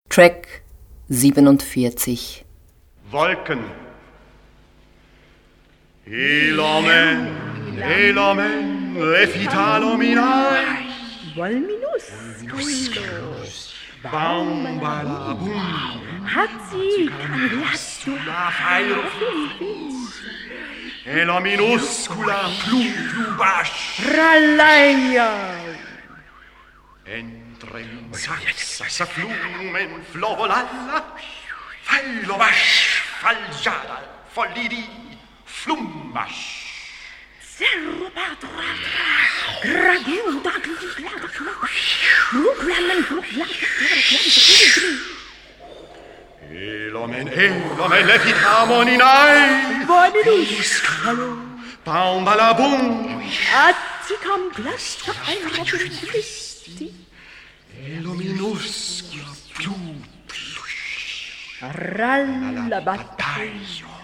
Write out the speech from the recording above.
Track 47. Wolken. Elomen, elomen, efitalominai. Volminus. Baumbalabum. Hatzi cambiato. Elominuscula plubash. Ralaia. Entrem saxa flumen flovolalla. Failobash, faljada, follidi, flumbash. Serrobatra. Rageuda glada glada. Ruklamen Elomen, elomen, efitamoninai. Volminus. Baumbalabum. Hatzi cambiato. Aerobisti. Elominuscula plubash. Ralla battaglia.